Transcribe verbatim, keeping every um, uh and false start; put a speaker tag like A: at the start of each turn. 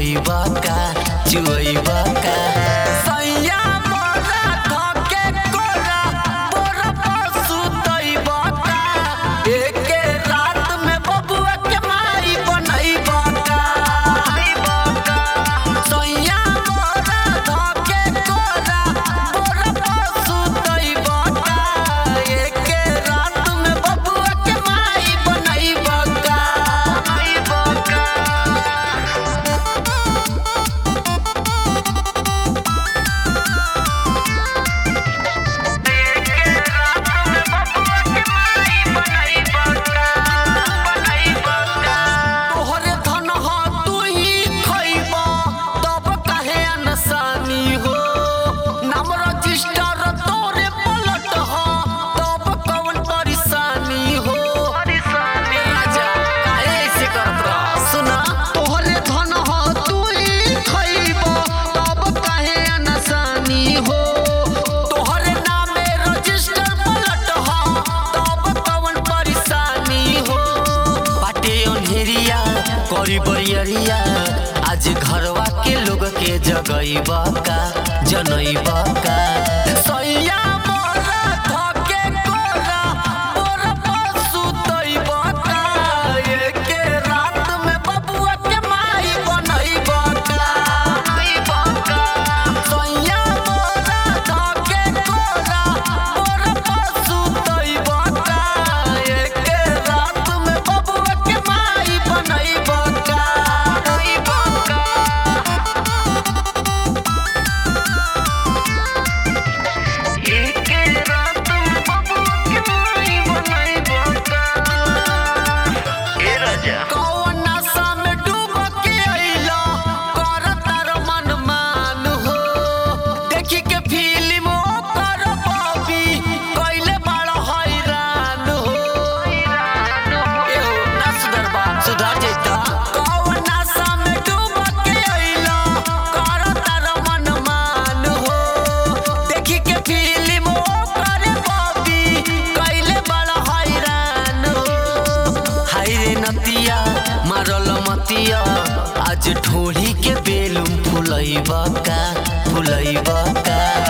A: पियबा का चुइबा का सैया मोरा धके कोरा बोरा पसु तइबा का एके रात में बबुआ के माई बनइबा का सैया मोरा धके कोरा बोरा पसु तइबा का एके रात में बबुआ के माई बनइबा का तोहरे धन ह तू ही खइबा तब काहे अनसानी हो नाम रजिस्टर तोरे पलट ह तब कौन परेशानी हो राजा काहे ऐसे करत रह सुना तोहरे धन ह तू ही खइबा तब काहे अनसानी हो तोहरे नामे रजिस्टर पलट ह तब कौन परेशानी हो बाटे अंधेरिया करी बरियरिया आज घरवा के लोग के जगइबा का जनइबा का सैया मोरा धके कोरा बोरा पसु तइबा का एके रात में बबुआ के माई बनइबा का सैया मोरा धके कोरा बोरा पसु तइबा का एके रात में बबुआ के माई बनइबा का एके रात में बबुआ के माई बनइबा का ए राजा कौन नशा में डूब के अइला करतर मन मान हो देखी के फिल्म कर बॉबी कइले बड़ा हैरान हो एहो ना सुधरबा सुधर जइता कौन नशा में डूब के अइला करतर मन मान हो देखी के फिल्म कर बॉबी कइले बड़ा हैरान हो हाय रे नतिया मारल मतिया आज ढोली के बेलुम फुलइबा का फुलइबा का